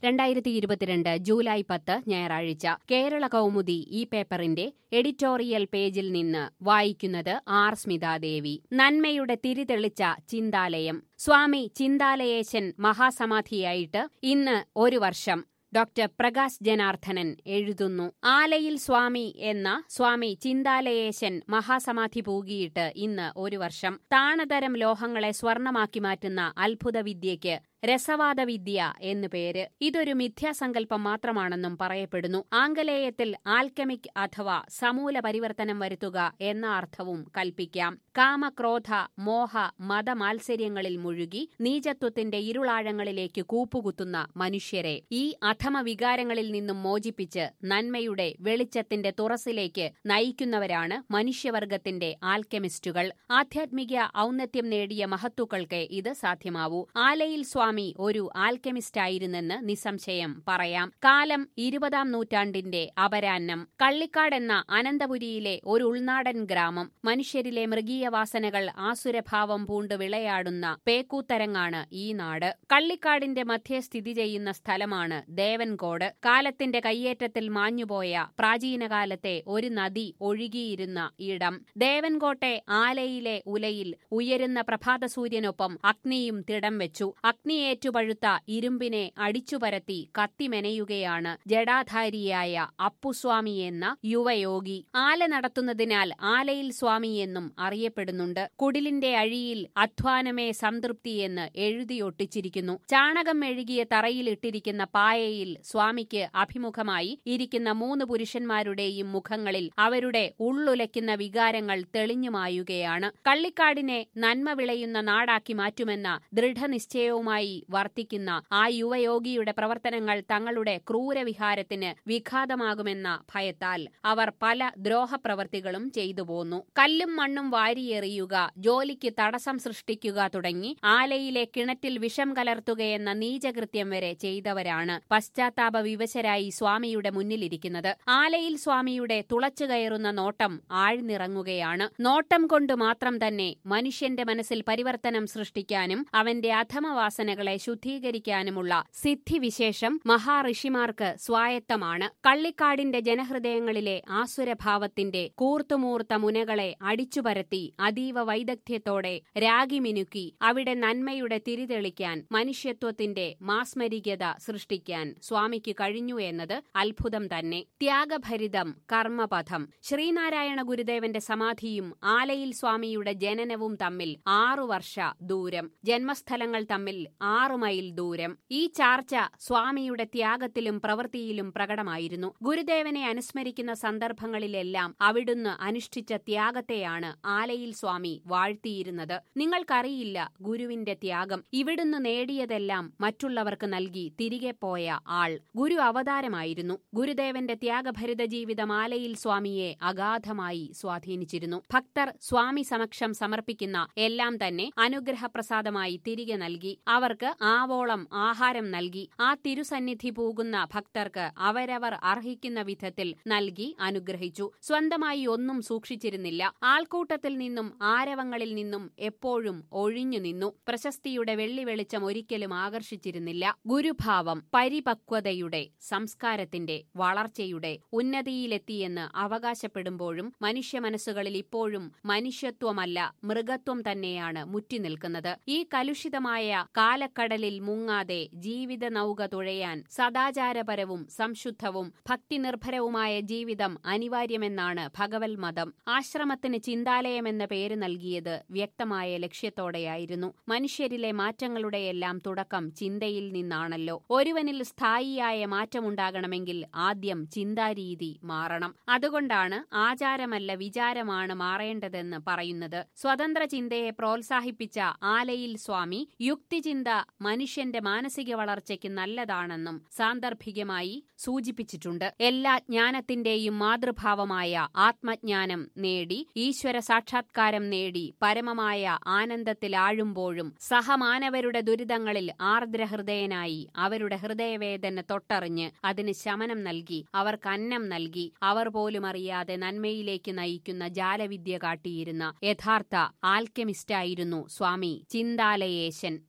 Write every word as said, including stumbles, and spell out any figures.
രണ്ടായിരത്തി ഇരുപത്തിരണ്ട് ജൂലൈ പത്ത് ഞായറാഴ്ച കേരള കൗമുദി ഈ പേപ്പറിന്റെ എഡിറ്റോറിയൽ പേജിൽ നിന്ന് വായിക്കുന്നത് ആർ സ്മിതാദേവി. നന്മയുടെ തിരിതെളിച്ച ചിന്താലയം. സ്വാമി ചിന്താലയേശൻ മഹാസമാധിയായിട്ട് ഇന്ന് ഒരു വർഷം. ഡോക്ടർ പ്രകാശ് ജനാർദ്ദനൻ എഴുതുന്നു. ആലയിൽ സ്വാമി എന്ന സ്വാമി ചിന്താലയേശൻ മഹാസമാധി പൂകിയിട്ട് ഇന്ന് ഒരു വർഷം. താണതരം ലോഹങ്ങളെ സ്വർണമാക്കി മാറ്റുന്ന അത്ഭുത വിദ്യയ്ക്ക് രസവാദവിദ്യ എന്നു പേര്. ഇതൊരു മിഥ്യാസങ്കല്പം മാത്രമാണെന്നും പറയപ്പെടുന്നു. ആംഗലേയത്തിൽ ആൽക്കെമിക് അഥവാ സമൂല പരിവർത്തനം വരുത്തുക എന്ന അർത്ഥവും കൽപ്പിക്കാം. കാമക്രോധ മോഹ മതമാത്സര്യങ്ങളിൽ മുഴുകി നീചത്വത്തിന്റെ ഇരുളാഴങ്ങളിലേക്ക് കൂപ്പുകുത്തുന്ന മനുഷ്യരെ ഈ അധമ വികാരങ്ങളിൽ നിന്നും മോചിപ്പിച്ച് നന്മയുടെ വെളിച്ചത്തിന്റെ തുറസിലേക്ക് നയിക്കുന്നവരാണ് മനുഷ്യവർഗത്തിന്റെ ആൽക്കെമിസ്റ്റുകൾ. ആധ്യാത്മിക ഔന്നത്യം നേടിയ മഹത്തുക്കൾക്ക് ഇത് സാധ്യമാവൂ. ആലയിൽ സ്വാമി ഒരു ആൽക്കെമിസ്റ്റായിരുന്നെന്ന് നിസ്സംശയം പറയാം. കാലം ഇരുപതാം നൂറ്റാണ്ടിന്റെ അപരാഹ്നം. കള്ളിക്കാട് എന്ന അനന്തപുരിയിലെ ഒരു ഉൾനാടൻ ഗ്രാമം. മനുഷ്യരിലെ മൃഗീയ വാസനകൾ ആസുരഭാവം പൂണ്ട് വിളയാടുന്ന പേക്കൂത്തരങ്ങാണ് ഈ നാട്. കള്ളിക്കാടിന്റെ മധ്യേ സ്ഥിതി ചെയ്യുന്ന സ്ഥലമാണ് ദേവൻകോട്. കാലത്തിന്റെ കയ്യേറ്റത്തിൽ മാഞ്ഞുപോയ പ്രാചീനകാലത്തെ ഒരു നദി ഒഴുകിയിരുന്ന ഇടം. ദേവൻകോട്ടെ ആലയിലെ ഉലയിൽ ഉയരുന്ന പ്രഭാതസൂര്യനൊപ്പം അഗ്നിയും തിടം വെച്ചു. അഗ്നി ഏറ്റുപഴുത്ത ഇരുമ്പിനെ അടിച്ചുപരത്തി കത്തിമെനയുകയാണ് ജടാധാരിയായ അപ്പുസ്വാമി എന്ന യുവയോഗി. ആല നടത്തുന്നതിനാൽ ആലയിൽ സ്വാമി എന്നും അറിയപ്പെടുന്നുണ്ട്. കുടിലിന്റെ അഴിയിൽ അധ്വാനമേ സംതൃപ്തി എന്ന് എഴുതിയൊട്ടിച്ചിരിക്കുന്നു. ചാണകം മെഴുകിയ തറയിലിട്ടിരിക്കുന്ന പായയിൽ സ്വാമിക്ക് അഭിമുഖമായി ഇരിക്കുന്ന മൂന്ന് പുരുഷന്മാരുടെയും മുഖങ്ങളിൽ അവരുടെ ഉള്ളുലയ്ക്കുന്ന വികാരങ്ങൾ തെളിഞ്ഞുമായുകയാണ്. കള്ളിക്കാടിനെ നന്മ വിളയുന്ന നാടാക്കി മാറ്റുമെന്ന ദൃഢനിശ്ചയവുമായി വർത്തിക്കുന്ന ആ യുവയോഗിയുടെ പ്രവർത്തനങ്ങൾ തങ്ങളുടെ ക്രൂരവിഹാരത്തിന് വിഘാതമാകുമെന്ന ഭയത്താൽ അവർ പല ദ്രോഹപ്രവർത്തികളും ചെയ്തു പോന്നു. കല്ലും മണ്ണും വാരിയെറിയുക, ജോലിക്ക് തടസ്സം സൃഷ്ടിക്കുക തുടങ്ങി ആലയിലെ കിണറ്റിൽ വിഷം കലർത്തുകയെന്ന നീചകൃത്യം വരെ ചെയ്തവരാണ് പശ്ചാത്താപ വിവശരായി സ്വാമിയുടെ മുന്നിലിരിക്കുന്നത്. ആലയിൽ സ്വാമിയുടെ തുളച്ചുകയറുന്ന നോട്ടം ആഴ്ന്നിറങ്ങുകയാണ്. നോട്ടം കൊണ്ട് മാത്രം തന്നെ മനുഷ്യന്റെ മനസ്സിൽ പരിവർത്തനം സൃഷ്ടിക്കാനും അവന്റെ അധമവാസനകളെ ശുദ്ധീകരിക്കാനുമുള്ള സിദ്ധിവിശേഷം മഹാഋഷിമാർക്ക് സ്വായത്തമാണ്. കള്ളിക്കാടിന്റെ ജനഹൃദയങ്ങളിലെ ആസുരഭാവത്തിന്റെ കൂർത്തുമൂർത്ത മുനകളെ അടിച്ചുപരത്തി അതീവ വൈദഗ്ധ്യത്തോടെ രാഗിമിനുക്കി അവിടെ നന്മയുടെ തിരിതെളിക്കാൻ, മനുഷ്യത്വത്തിന്റെ മാസ്മരികത സൃഷ്ടിക്കാൻ സ്വാമിക്ക് കഴിഞ്ഞു എന്നത് അത്ഭുതം തന്നെ. ത്യാഗഭരിതം കർമ്മപഥം. ശ്രീനാരായണ ഗുരുദേവന്റെ സമാധിയും ആലയിൽ സ്വാമിയുടെ ജനനവും തമ്മിൽ ആറു വർഷ ദൂരം. ജന്മസ്ഥലങ്ങൾ തമ്മിൽ ആറു മൈൽ ദൂരം. ഈ ചാർച്ച സ്വാമിയുടെ ത്യാഗത്തിലും പ്രവൃത്തിയിലും പ്രകടമായിരുന്നു. ഗുരുദേവനെ അനുസ്മരിക്കുന്ന സന്ദർഭങ്ങളിലെല്ലാം അവിടുന്ന് അനുഷ്ഠിച്ച ത്യാഗത്തെയാണ് ആലയിൽ സ്വാമി വാഴ്ത്തിയിരുന്നത്. നിങ്ങൾക്കറിയില്ല ഗുരുവിന്റെ ത്യാഗം. ഇവിടുന്ന് നേടിയതെല്ലാം മറ്റുള്ളവർക്ക് നൽകി തിരികെ പോയ ആൾ. ഗുരു അവതാരമായിരുന്നു. ഗുരുദേവന്റെ ത്യാഗഭരിത ജീവിതം ആലയിൽ സ്വാമിയെ അഗാധമായി സ്വാധീനിച്ചിരുന്നു. ഭക്തർ സ്വാമി സമക്ഷം സമർപ്പിക്കുന്ന എല്ലാം തന്നെ അനുഗ്രഹപ്രസാദമായി തിരികെ നൽകി. അവർക്ക് ആവോളം ആഹാരം നൽകി. ആ തിരുസന്നിധി പൂകുന്ന ഭക്തർക്ക് അവരവർ അർഹിക്കുന്ന വിധത്തിൽ നൽകി അനുഗ്രഹിച്ചു. സ്വന്തമായി ഒന്നും സൂക്ഷിച്ചിരുന്നില്ല. ആൾക്കൂട്ടത്തിൽ നിന്നും ആരവങ്ങളിൽ നിന്നും എപ്പോഴും ഒഴിഞ്ഞു നിന്നു. പ്രശസ്തിയുടെ വെള്ളി വെളിച്ചം ഒരിക്കലും ആകർഷിച്ചിരുന്നില്ല. ഗുരുഭാവം പരിപക്വതയുടെ, സംസ്കാരത്തിന്റെ, വളർച്ചയുടെ ഉന്നതിയിലെത്തിയെന്ന് അവകാശപ്പെടുമ്പോഴും മനുഷ്യ മനസ്സുകളിൽ ഇപ്പോഴും മനുഷ്യത്വമല്ല മൃഗത്വം തന്നെയാണ് മുറ്റിനിൽക്കുന്നത്. ഈ കലുഷിതമായ കാലക്കടലിൽ മുങ്ങാതെ ജീവിത നൗക തുഴയാൻ സദാചാരപരവും സംശുദ്ധവും ഭക്തിനിർഭരവുമായ ജീവിതം അനിവാര്യമെന്നാണ് ഭഗവൽ മതം. ആശ്രമത്തിന് ചിന്താലയമെന്ന പേര് നൽകിയത് വ്യക്തമായ ലക്ഷ്യത്തോടെയായിരുന്നു. മനുഷ്യരിലെ മാറ്റങ്ങളുടെയെല്ലാം തുടക്കം ചിന്തയിൽ നിന്നാണല്ലോ. ഒരുവനിൽ സ്ഥായിയായ മാറ്റമുണ്ടാകണമെങ്കിൽ ആദ്യം ചിന്താരീതി മാറണം. അതുകൊണ്ടാണ് ആചാരമല്ല വിചാരമാണ് മാറേണ്ടതെന്ന് പറയുന്നത്. സ്വതന്ത്ര ചിന്തയെ പ്രോത്സാഹിപ്പിച്ച ആലയിൽ സ്വാമി യുക്തിചിന്ത മനുഷ്യന്റെ മാനസിക വളർച്ചയ്ക്ക് നല്ലതാണെന്നും സാന്ദർഭികമായി സൂചിപ്പിച്ചിട്ടുണ്ട്. എല്ലാ ജ്ഞാനത്തിന്റെയും മാതൃഭാവമായ ആത്മജ്ഞാനം നേടി ഈശ്വര സാക്ഷാത്കാരം നേടി പരമമായ ആനന്ദത്തിലാഴുമ്പോഴും സഹമാനവരുടെ ദുരിതങ്ങളിൽ ആർദ്രഹൃദയനായി അവരുടെ ഹൃദയവേദന തൊട്ടറിഞ്ഞ് അതിന് ശമനം നൽകി അവർക്ക് അന്നം നൽകി അവർ പോലും അറിയാതെ നന്മയിലേക്ക് നയിക്കുന്ന ജാലവിദ്യ കാട്ടിയിരുന്ന യഥാർത്ഥ ആൽക്കെമിസ്റ്റായിരുന്നു സ്വാമി ചിന്താലയേശൻ.